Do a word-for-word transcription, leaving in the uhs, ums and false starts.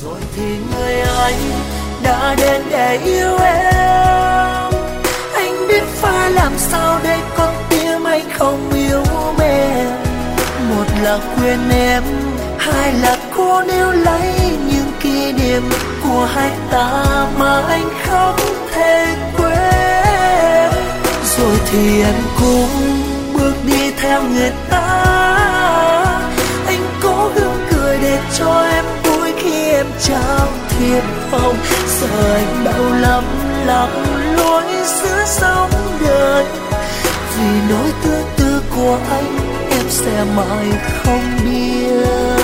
Rồi thì người ấy đã đến để yêu em. Anh biết phải làm sao để con tim anh không yêu em. Một là quên em, hai là cố níu lấy những kỷ niệm của hai ta mà anh không thể quên. Rồi thì em cũng bước đi theo người ta. Anh cố gắng cười để cho em vui khi em trao thiệp hồng. Giờ anh đau lắm lặng lối giữa sóng đời. Vì nỗi tương tư của anh em sẽ mãi không biết.